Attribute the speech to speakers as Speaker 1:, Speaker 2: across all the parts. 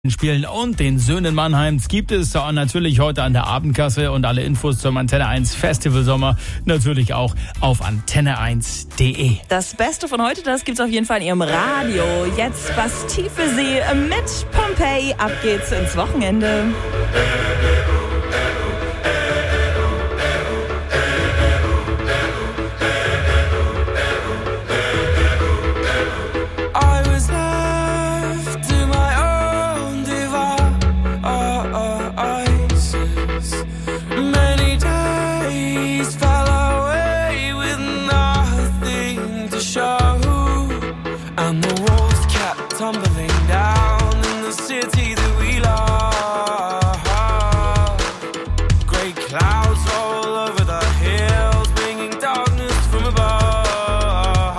Speaker 1: Spielen und den Söhnen Mannheims gibt es natürlich heute an der Abendkasse und alle Infos zum Antenne 1 Festival Sommer natürlich auch auf antenne1.de.
Speaker 2: Das Beste von heute, das gibt's auf jeden Fall in Ihrem Radio. Jetzt Tiefesee mit Pompeii. Ab geht's ins Wochenende.
Speaker 3: And the walls kept tumbling down in the city that we love. Great clouds roll over the hills, bringing darkness from above.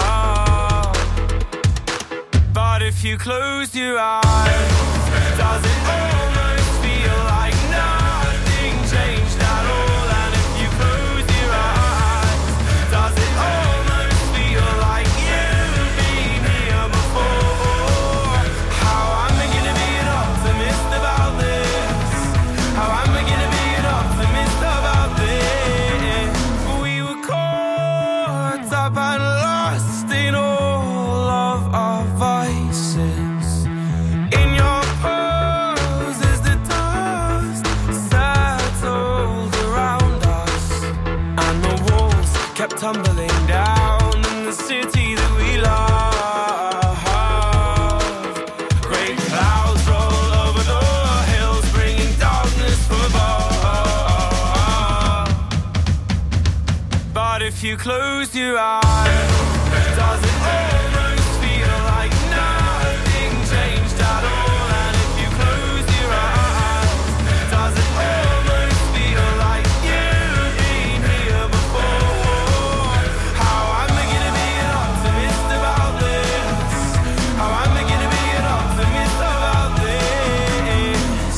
Speaker 3: But if you close your eyes, does it almost feel like nothing changed at all? And if you close your eyes, does it almost feel like you've been here before? How am I gonna be an optimist about this? How am I gonna be an optimist about this? We were caught up and lost in all of our vices. In your poses, the dust settled around us, and the walls kept tumbling down in the city that we love. Great clouds roll over the hills, bringing darkness from above. But if you close your eyes, does it almost feel like nothing changed at all? And if you close your eyes, does it almost feel like you've been here before? How am I gonna be an optimist about this? How am I gonna be an optimist about this?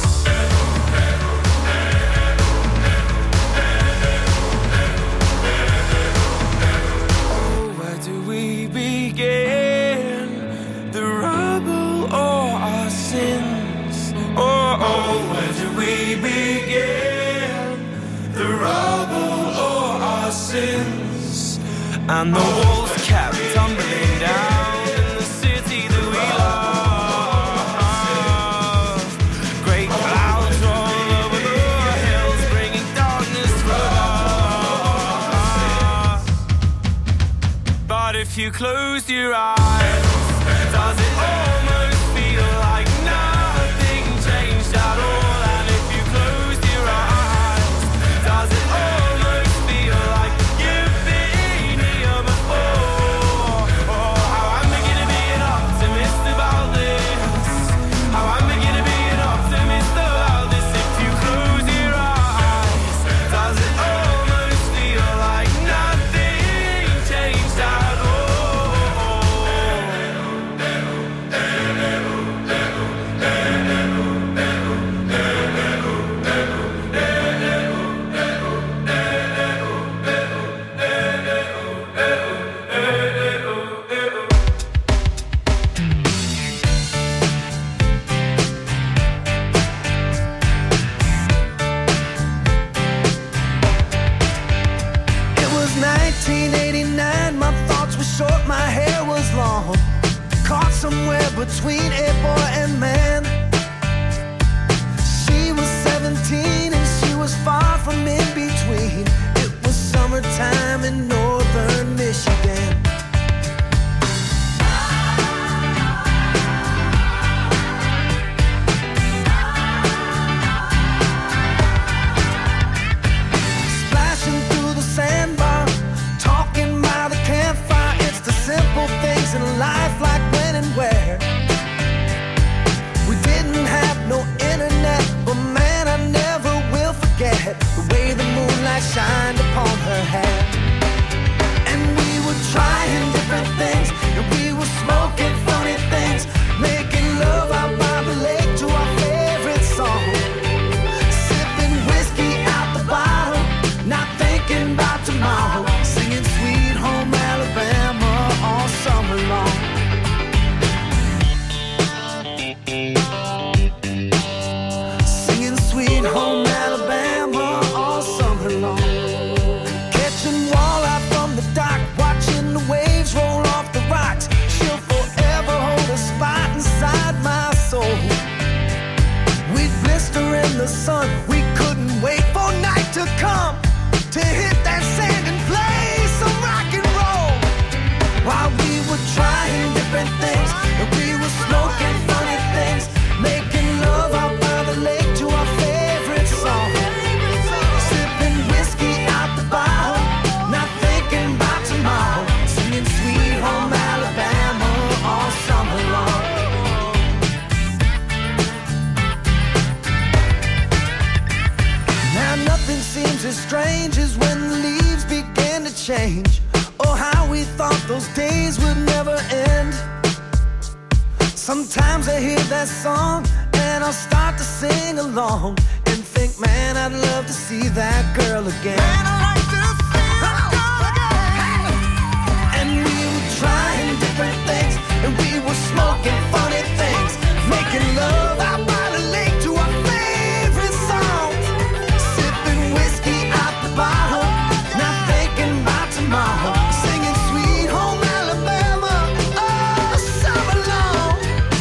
Speaker 3: Oh, where do we begin? The rubble or our sins? Oh, where do we begin? The rubble or our sins? And the walls kept tumbling down in the city that we love. Great clouds roll over the hills, bringing darkness from above. But if you close your eyes, does it almost feel like nothing changed at all? And if you close your eyes, does it almost feel like you've been here before? Oh, how am I gonna be an optimist about this? How am I gonna be an optimist about this? If you close your eyes, does it almost feel like nothing changed at all?
Speaker 4: the sun. We couldn't wait for night to come to hit that sand and play some rock and roll. While we were trying different things, and we were smoking funny things, making love out by the lake to our favorite song. Sipping whiskey out the bottle, not thinking about tomorrow, singing Sweet Home Alabama all summer long. Now nothing seems as strange as when the leaves began to change. Oh, how we thought those days would never end. Sometimes I hear that song and I'll start to sing along and think, man, I'd love to see that girl again. Man, I'd like to see that girl again. And we were trying different things, and we were smoking funny things, making love out by the lake to our favorite songs, sipping whiskey out the bottle, not thinking about tomorrow, singing Sweet Home Alabama all summer long.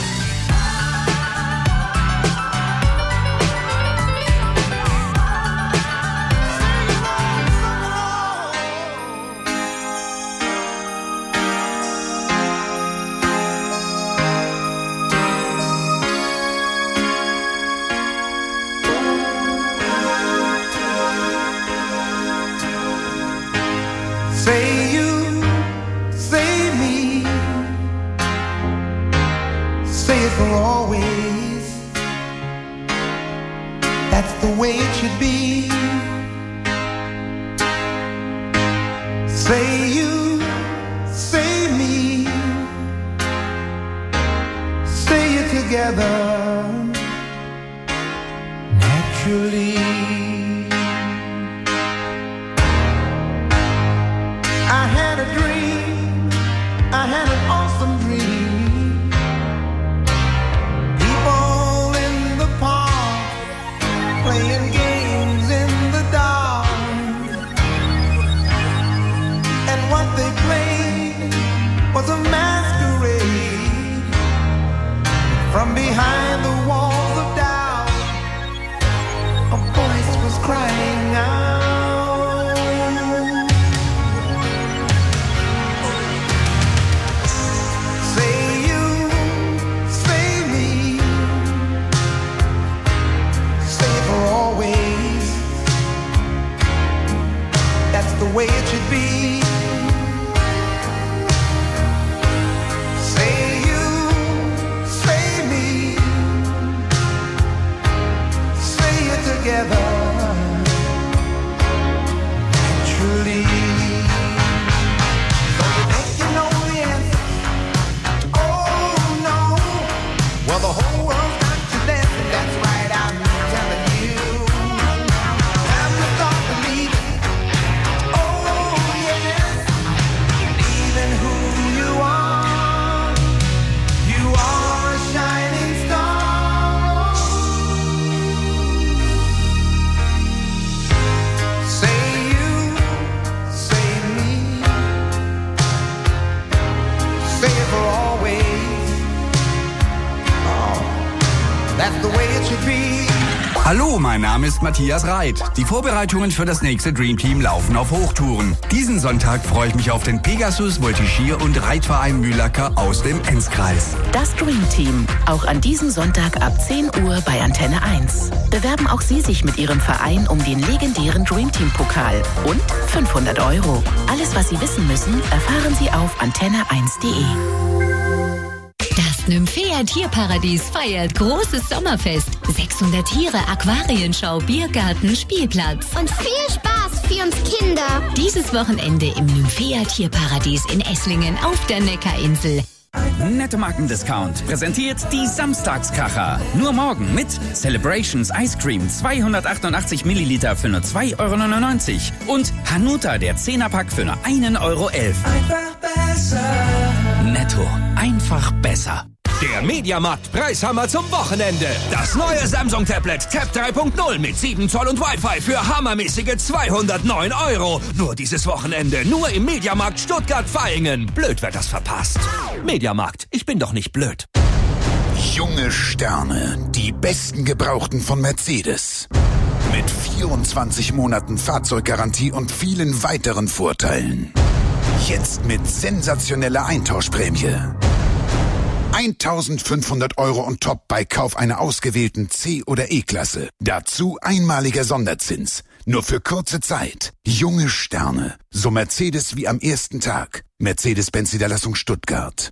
Speaker 4: Say you, say me, say it for always. That's the way it should be. Say you, say me, say it together naturally. I had a dream, I had an awesome dream. People in the park, playing games in the dark. And what they played was a masquerade. From behind the walls of doubt, a voice was crying out. The way it should be. Say you, say me, say it together naturally. So you think you know the answer? Oh no. Well, the whole world's got you dancing. That's right, I'm telling you. Time to start believing.
Speaker 5: Hallo, mein Name ist Matthias Reit. Die Vorbereitungen für das nächste Dream Team laufen auf Hochtouren. Diesen Sonntag freue ich mich auf den Pegasus Voltigier- und Reitverein Mühlacker aus dem Enzkreis.
Speaker 6: Das Dream Team, auch an diesem Sonntag ab 10 Uhr bei Antenne 1. Bewerben auch Sie sich mit Ihrem Verein um den legendären Dream Team Pokal und 500 €. Alles, was Sie wissen müssen, erfahren Sie auf antenne1.de.
Speaker 7: Das Nymphea Tierparadies feiert großes Sommerfest. 600 Tiere, Aquarienschau, Biergarten, Spielplatz.
Speaker 8: Und viel Spaß für uns Kinder.
Speaker 7: Dieses Wochenende im Nymphea Tierparadies in Esslingen auf der Neckarinsel.
Speaker 9: Netto Markendiscount präsentiert die Samstagskracher. Nur morgen mit Celebrations Ice Cream 288 Milliliter für nur 2,99 € und Hanuta der 10er-Pack für nur 1,11 €.
Speaker 4: Einfach besser.
Speaker 9: Netto, einfach besser.
Speaker 10: Der Mediamarkt Preishammer zum Wochenende. Das neue Samsung Tablet Tab 3.0 mit 7 Zoll und Wi-Fi für hammermäßige 209 €. Nur dieses Wochenende, nur im Mediamarkt Stuttgart-Vaihingen. Blöd, wer das verpasst. Mediamarkt, ich bin doch nicht blöd.
Speaker 11: Junge Sterne, die besten Gebrauchten von Mercedes. Mit 24 Monaten Fahrzeuggarantie und vielen weiteren Vorteilen. Jetzt mit sensationeller Eintauschprämie. 1.500 € on top bei Kauf einer ausgewählten C- oder E-Klasse. Dazu einmaliger Sonderzins. Nur für kurze Zeit. Junge Sterne. So Mercedes wie am ersten Tag. Mercedes-Benz-Niederlassung Stuttgart.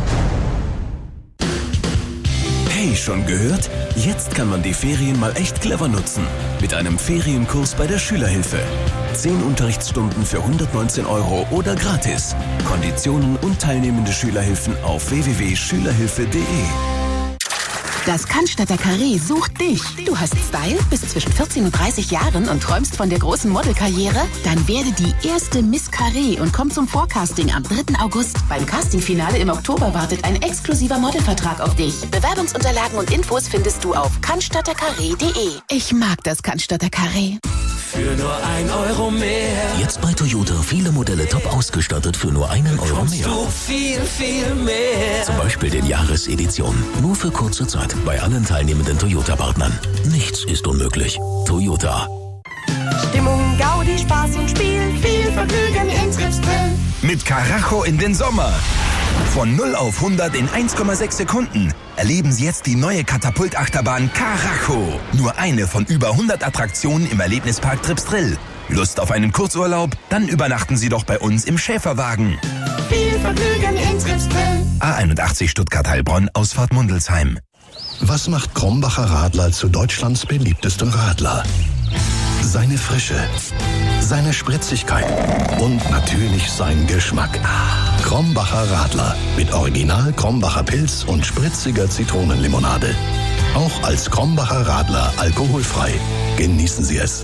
Speaker 12: Hey, schon gehört? Jetzt kann man die Ferien mal echt clever nutzen. Mit einem Ferienkurs bei der Schülerhilfe. 10 Unterrichtsstunden für 119 € oder gratis. Konditionen und teilnehmende Schülerhilfen auf www.schülerhilfe.de.
Speaker 6: Das Cannstatter Carré sucht dich. Du hast Style, bist zwischen 14 und 30 Jahren und träumst von der großen Modelkarriere? Dann werde die erste Miss Carré und komm zum Vorcasting am 3. August. Beim Castingfinale im Oktober wartet ein exklusiver Modelvertrag auf dich. Bewerbungsunterlagen und Infos findest du auf cannstattercarré.de. Ich mag das Cannstatter Carré.
Speaker 3: Für nur 1 € mehr.
Speaker 13: Jetzt bei Toyota viele Modelle top ausgestattet für nur 1 € mehr.
Speaker 3: So viel, viel mehr.
Speaker 13: Zum Beispiel den Jahresedition. Nur für kurze Zeit bei allen teilnehmenden Toyota-Partnern. Nichts ist unmöglich. Toyota.
Speaker 14: Stimmung, Gaudi, Spaß und Spiel. Viel Vergnügen in Tripsdrill.
Speaker 10: Mit Karacho in den Sommer. Von 0 auf 100 in 1,6 Sekunden. Erleben Sie jetzt die neue Katapultachterbahn Karacho. Nur eine von über 100 Attraktionen im Erlebnispark Tripsdrill. Lust auf einen Kurzurlaub? Dann übernachten Sie doch bei uns im Schäferwagen.
Speaker 14: Viel Vergnügen in Tripsdrill.
Speaker 10: A81 Stuttgart-Heilbronn, Ausfahrt Mundelsheim.
Speaker 15: Was macht Krombacher Radler zu Deutschlands beliebtestem Radler? Seine Frische, seine Spritzigkeit und natürlich sein Geschmack. Krombacher Radler mit Original Krombacher Pilz und spritziger Zitronenlimonade. Auch als Krombacher Radler alkoholfrei. Genießen Sie es.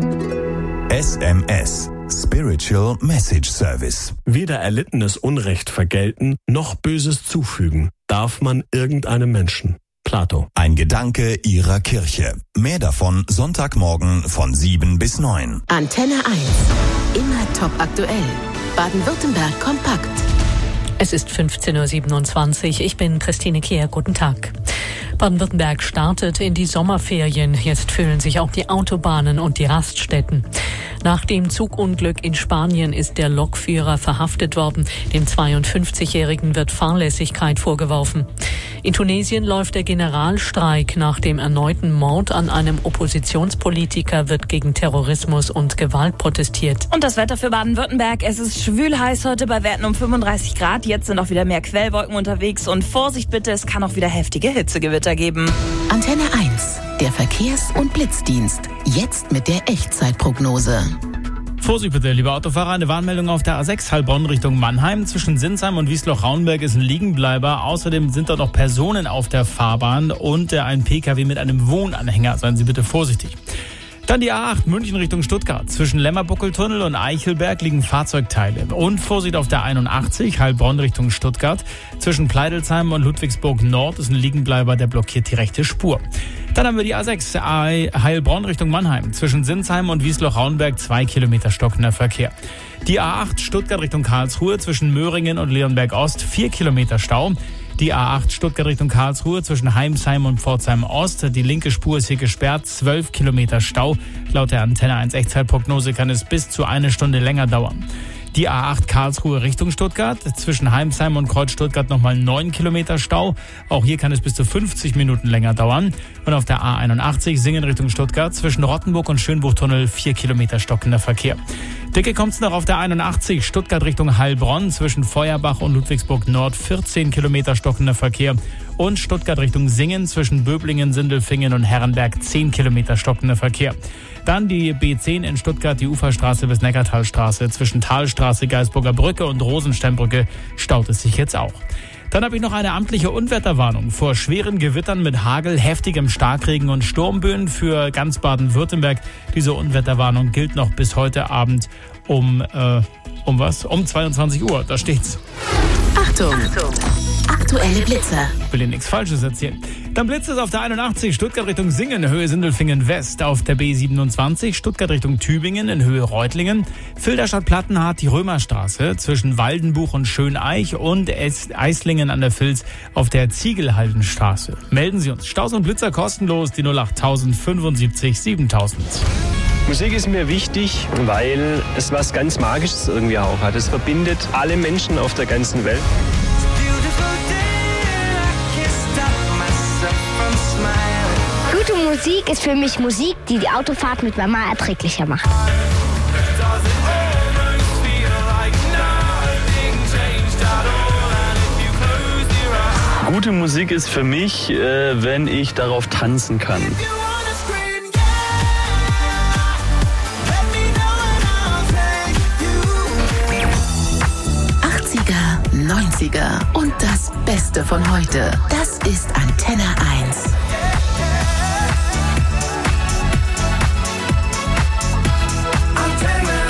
Speaker 16: SMS. Spiritual Message Service.
Speaker 17: Weder erlittenes Unrecht vergelten, noch Böses zufügen darf man irgendeinem Menschen. Plato.
Speaker 16: Ein Gedanke Ihrer Kirche. Mehr davon Sonntagmorgen von 7 bis 9.
Speaker 6: Antenne 1. Immer top aktuell. Baden-Württemberg kompakt.
Speaker 18: Es ist 15:27 Uhr. Ich bin Christine Kehr. Guten Tag. Baden-Württemberg startet in die Sommerferien. Jetzt füllen sich auch die Autobahnen und die Raststätten. Nach dem Zugunglück in Spanien ist der Lokführer verhaftet worden. Dem 52-Jährigen wird Fahrlässigkeit vorgeworfen. In Tunesien läuft der Generalstreik. Nach dem erneuten Mord an einem Oppositionspolitiker wird gegen Terrorismus und Gewalt protestiert.
Speaker 2: Und das Wetter für Baden-Württemberg. Es ist schwül heiß heute bei Werten um 35 Grad. Jetzt sind auch wieder mehr Quellwolken unterwegs. Und Vorsicht bitte, es kann auch wieder heftige Hitzegewitter geben.
Speaker 6: Antenne 1, der Verkehrs- und Blitzdienst. Jetzt mit der Echtzeitprognose.
Speaker 1: Vorsicht bitte, liebe Autofahrer, eine Warnmeldung auf der A6 Heilbronn Richtung Mannheim. Zwischen Sinsheim und Wiesloch-Raunberg ist ein Liegenbleiber. Außerdem sind dort noch Personen auf der Fahrbahn und ein PKW mit einem Wohnanhänger. Seien Sie bitte vorsichtig. Dann die A8 München Richtung Stuttgart. Zwischen Lämmerbuckeltunnel und Eichelberg liegen Fahrzeugteile. Und Vorsicht auf der 81 Heilbronn Richtung Stuttgart. Zwischen Pleidelsheim und Ludwigsburg Nord ist ein Liegenbleiber, der blockiert die rechte Spur. Dann haben wir die A6 Heilbronn Richtung Mannheim. Zwischen Sinsheim und Wiesloch-Raunberg 2 Kilometer stockender Verkehr. Die A8 Stuttgart Richtung Karlsruhe zwischen Möhringen und Leonberg Ost 4 Kilometer Stau. Die A8 Stuttgart Richtung Karlsruhe zwischen Heimsheim und Pforzheim Ost. Die linke Spur ist hier gesperrt, 12 Kilometer Stau. Laut der Antenne 1 Echtzeitprognose kann es bis zu 1 Stunde länger dauern. Die A8 Karlsruhe Richtung Stuttgart, zwischen Heimsheim und Kreuz Stuttgart nochmal 9 Kilometer Stau. Auch hier kann es bis zu 50 Minuten länger dauern. Und auf der A81 Singen Richtung Stuttgart, zwischen Rottenburg und Schönbuchtunnel 4 Kilometer stockender Verkehr. Dicke kommt's noch auf der 81 Stuttgart Richtung Heilbronn, zwischen Feuerbach und Ludwigsburg Nord 14 Kilometer stockender Verkehr. Und Stuttgart Richtung Singen, zwischen Böblingen, Sindelfingen und Herrenberg 10 Kilometer stockender Verkehr. Dann die B10 in Stuttgart, die Uferstraße bis Neckartalstraße. Zwischen Talstraße, Geisburger Brücke und Rosensteinbrücke staut es sich jetzt auch. Dann habe ich noch eine amtliche Unwetterwarnung vor schweren Gewittern mit Hagel, heftigem Starkregen und Sturmböen für ganz Baden-Württemberg. Diese Unwetterwarnung gilt noch bis heute Abend um 22 Uhr. Da steht's.
Speaker 6: Achtung! Aktuelle Blitzer.
Speaker 1: Ich will Ihnen nichts Falsches erzählen. Dann blitzt es auf der 81 Stuttgart Richtung Singen, Höhe Sindelfingen West. Auf der B27 Stuttgart Richtung Tübingen in Höhe Reutlingen. Filderstadt-Plattenhardt die Römerstraße zwischen Waldenbuch und Schöneich und Eislingen an der Vils auf der Ziegelhaldenstraße. Melden Sie uns. Staus und Blitzer kostenlos, die 08000 75 7000.
Speaker 19: Musik ist mir wichtig, weil es was ganz Magisches irgendwie auch hat. Es verbindet alle Menschen auf der ganzen Welt.
Speaker 8: Gute Musik ist für mich Musik, die die Autofahrt mit Mama erträglicher macht.
Speaker 19: Gute Musik ist für mich, wenn ich darauf tanzen kann.
Speaker 6: 90er und das Beste von heute. Das ist Antenne 1.
Speaker 4: Antenne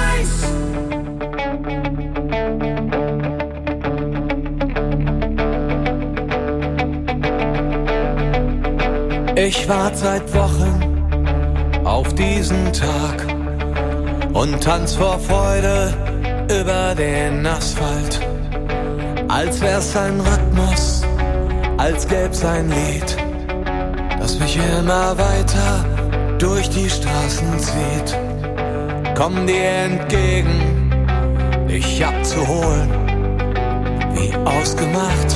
Speaker 4: 1. Ich warte seit Wochen auf diesen Tag und tanz vor Freude über den Asphalt. Als wär's ein Rhythmus, als gäb's ein Lied, das mich immer weiter durch die Straßen zieht. Komm dir entgegen, dich abzuholen, wie ausgemacht.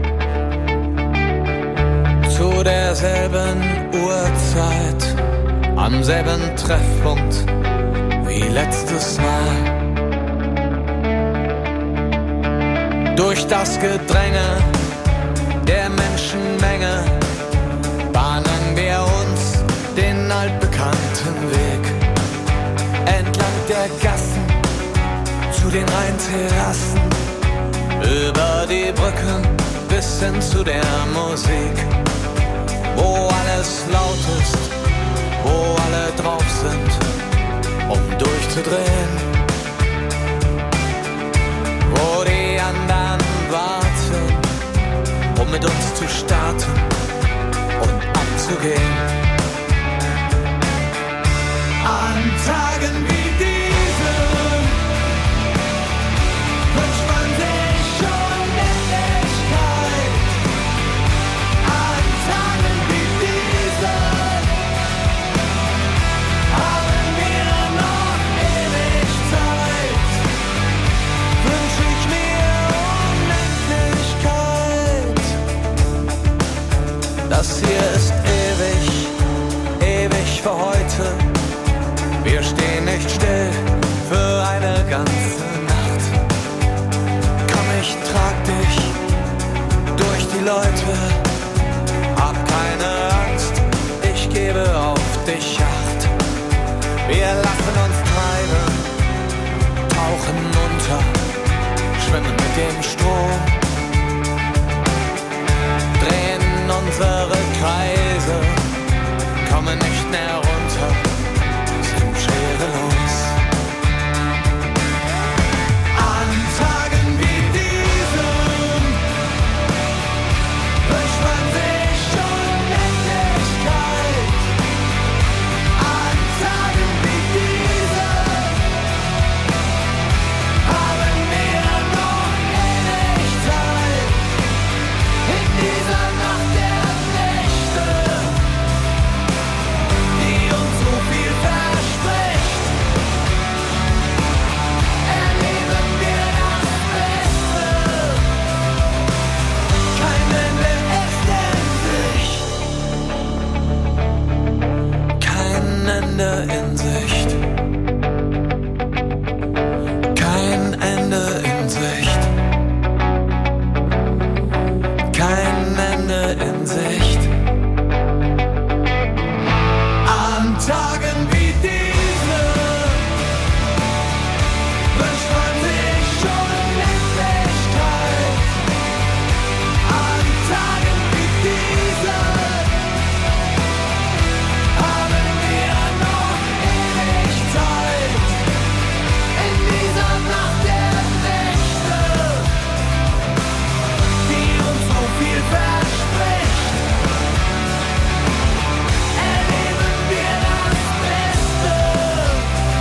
Speaker 4: Zu derselben Uhrzeit, am selben Treffpunkt wie letztes Mal. Durch das Gedränge der Menschenmenge bahnen wir uns den altbekannten Weg. Entlang der Gassen zu den Rheinterrassen, über die Brücken bis hin zu der Musik. Wo alles laut ist, wo alle drauf sind, um durchzudrehen. Wo die anderen warten, um mit uns zu starten und abzugehen. An Tagen wie diesen wünscht man sich schon Endlichkeit. An Tagen wie diesen haben wir noch ewig Zeit. Wünsch ich mir Unendlichkeit. Das hier ist ewig, ewig für heute. Wir stehen nicht still für eine ganze Nacht. Komm, ich trag dich durch die Leute. Hab keine Angst, ich gebe auf dich Acht. Wir lassen uns treiben, tauchen unter, schwimmen mit dem Strom, drehen unsere Kreise, kommen nicht mehr runter, sind schwerelos. An Tagen wie diesen wünscht man sich schon Endlichkeit. An Tagen wie diesen haben wir noch ewig Zeit. In dieser Nacht der Nächte, die uns so viel verspricht, erleben wir das Beste. Kein Ende ist in Sicht. Kein Ende in